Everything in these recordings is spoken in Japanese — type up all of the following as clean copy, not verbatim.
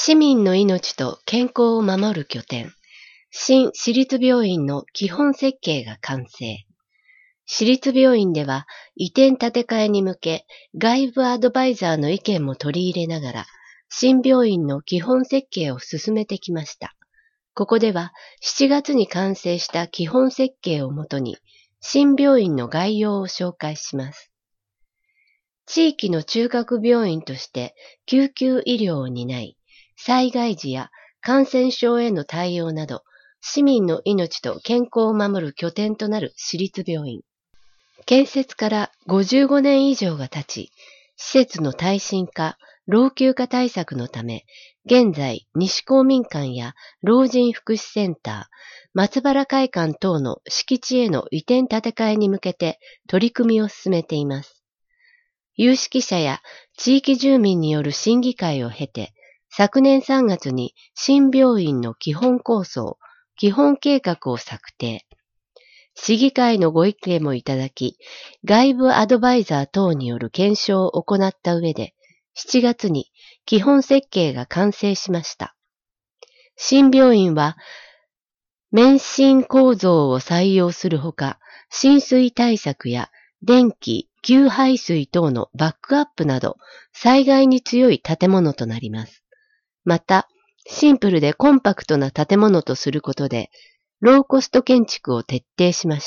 市民の命と健康を守る拠点、新私立病院の基本設計が完成。私立病院では移転建て替えに向け、外部アドバイザーの意見も取り入れながら、新病院の基本設計を進めてきました。ここでは7月に完成した基本設計をもとに、新病院の概要を紹介します。地域の中核病院として救急医療を担い、災害時や感染症への対応など、市民の命と健康を守る拠点となる私立病院。建設から55年以上が経ち、施設の耐震化、老朽化対策のため、現在、西公民館や老人福祉センター、松原会館等の敷地への移転建て替えに向けて取り組みを進めています。有識者や地域住民による審議会を経て、昨年3月に新病院の基本構想、基本計画を策定。市議会のご意見もいただき、外部アドバイザー等による検証を行った上で、7月に基本設計が完成しました。新病院は、免震構造を採用するほか、浸水対策や電気、給排水等のバックアップなど、災害に強い建物となります。また、シンプルでコンパクトな建物とすることで、ローコスト建築を徹底しました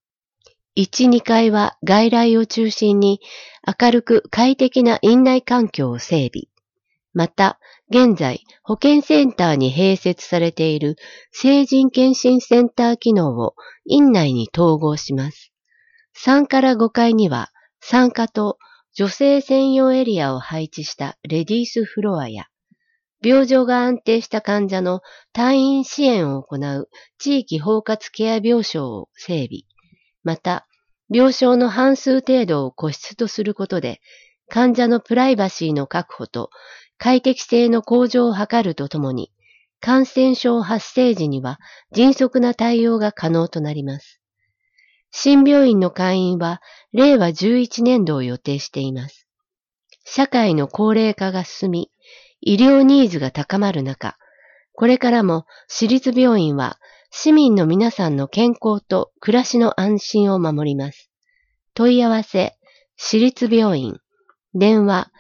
。1、2階は外来を中心に明るく快適な院内環境を整備。また、現在、保健センターに併設されている成人健診センター機能を院内に統合します。3から5階には、産科と女性専用エリアを配置したレディースフロアや、病状が安定した患者の退院支援を行う地域包括ケア病床を整備。また、病床の半数程度を個室とすることで、患者のプライバシーの確保と快適性の向上を図るとともに、感染症発生時には迅速な対応が可能となります。新病院の開院は令和11年度を予定しています。社会の高齢化が進み、医療ニーズが高まる中、これからも私立病院は市民の皆さんの健康と暮らしの安心を守ります。問い合わせ、私立病院、電話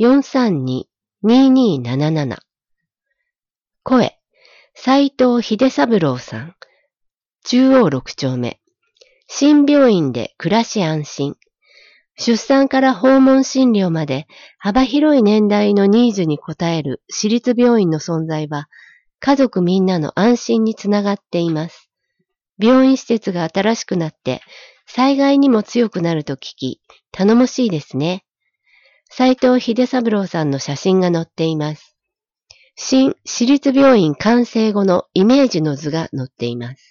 432-2277。声、斉藤秀三郎さん、中央6丁目。新病院で暮らし安心。出産から訪問診療まで幅広い年代のニーズに応える私立病院の存在は家族みんなの安心につながっています。病院施設が新しくなって災害にも強くなると聞き頼もしいですね。斉藤秀三郎さんの写真が載っています。新私立病院完成後のイメージの図が載っています。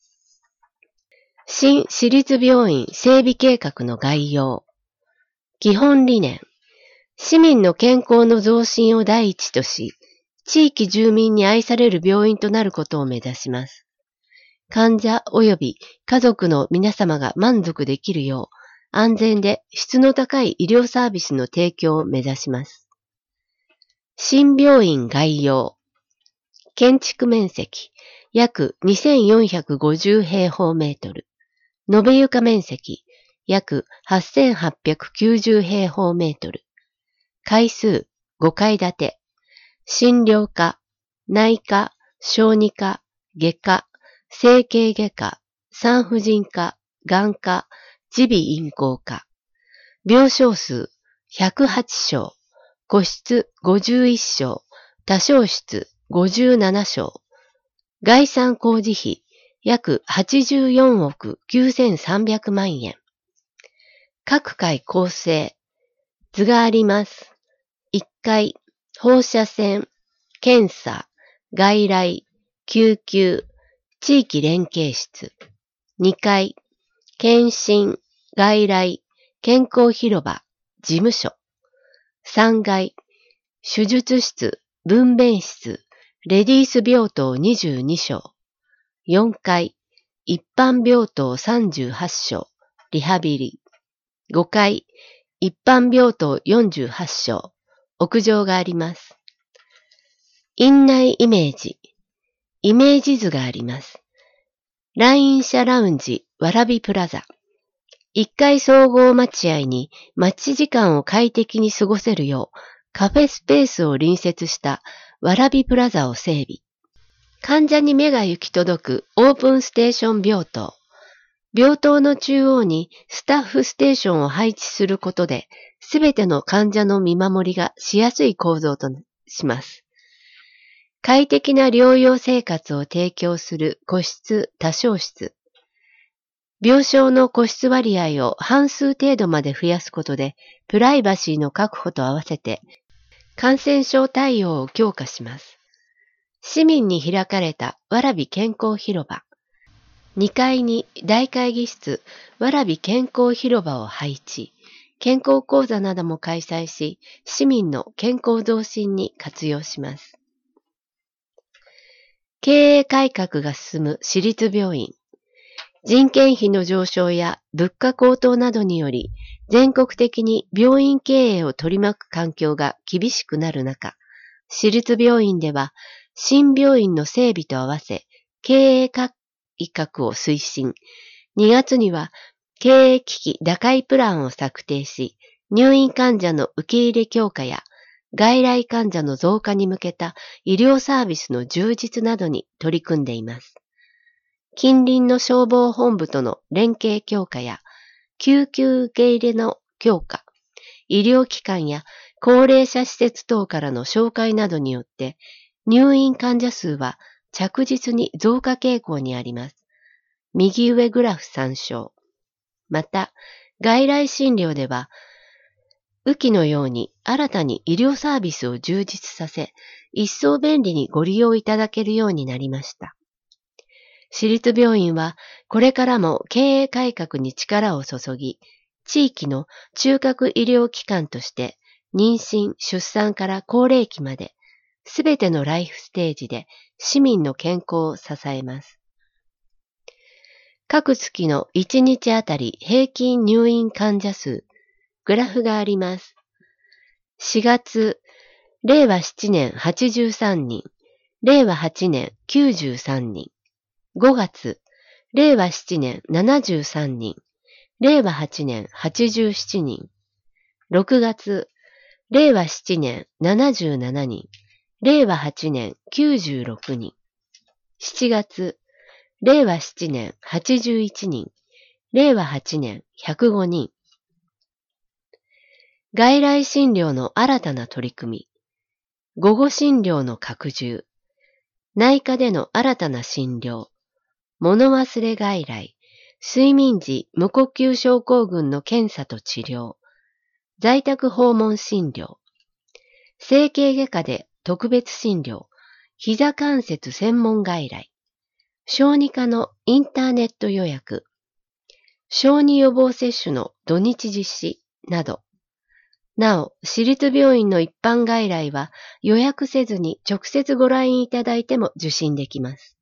新私立病院整備計画の概要。基本理念。市民の健康の増進を第一とし、地域住民に愛される病院となることを目指します。患者及び家族の皆様が満足できるよう、安全で質の高い医療サービスの提供を目指します。新病院概要。建築面積、約2450平方メートル。延べ床面積、約8890平方メートル。階数5階建て。診療科、内科、小児科、外科、整形外科、産婦人科、眼科、耳鼻咽喉科。病床数108床。個室51床。多床室57床。概算工事費約84億9300万円。各階構成。図があります。1階、放射線、検査、外来、救急、地域連携室。2階、検診、外来、健康広場、事務所。3階、手術室、分娩室、レディース病棟22床。4階、一般病棟38床、リハビリ。5階、一般病棟48床、屋上があります。 院内イメージ、イメージ図があります。来院者ラウンジ、わらびプラザ。1階総合待合に待ち時間を快適に過ごせるよう、カフェスペースを隣接したわらびプラザを整備。患者に目が行き届くオープンステーション病棟。病棟の中央にスタッフステーションを配置することで、すべての患者の見守りがしやすい構造とします。快適な療養生活を提供する個室・多床室。病床の個室割合を半数程度まで増やすことで、プライバシーの確保と合わせて、感染症対応を強化します。市民に開かれた蕨健康広場。2階に大会議室、蕨健康広場を配置。健康講座なども開催し、市民の健康増進に活用します。経営改革が進む私立病院。人件費の上昇や物価高騰などにより、全国的に病院経営を取り巻く環境が厳しくなる中、私立病院では、新病院の整備と合わせ、経営改革を推進。2月には、経営危機打開プランを策定し、入院患者の受け入れ強化や、外来患者の増加に向けた医療サービスの充実などに取り組んでいます。近隣の消防本部との連携強化や、救急受け入れの強化、医療機関や高齢者施設等からの紹介などによって、入院患者数は着実に増加傾向にあります。右上グラフ参照。また、外来診療では、雨季のように新たに医療サービスを充実させ、一層便利にご利用いただけるようになりました。私立病院はこれからも経営改革に力を注ぎ、地域の中核医療機関として妊娠・出産から高齢期まで、すべてのライフステージで市民の健康を支えます。各月の1日あたり平均入院患者数、グラフがあります。4月、令和7年83人、令和8年93人、5月、令和7年73人、令和8年87人、6月、令和7年77人、令和8年96人、7月、令和7年81人、令和8年105人。外来診療の新たな取り組み、午後診療の拡充、内科での新たな診療、物忘れ外来、睡眠時無呼吸症候群の検査と治療、在宅訪問診療、整形外科で特別診療、膝関節専門外来、小児科のインターネット予約、小児予防接種の土日実施など、なお、私立病院の一般外来は予約せずに直接ご来院いただいても受診できます。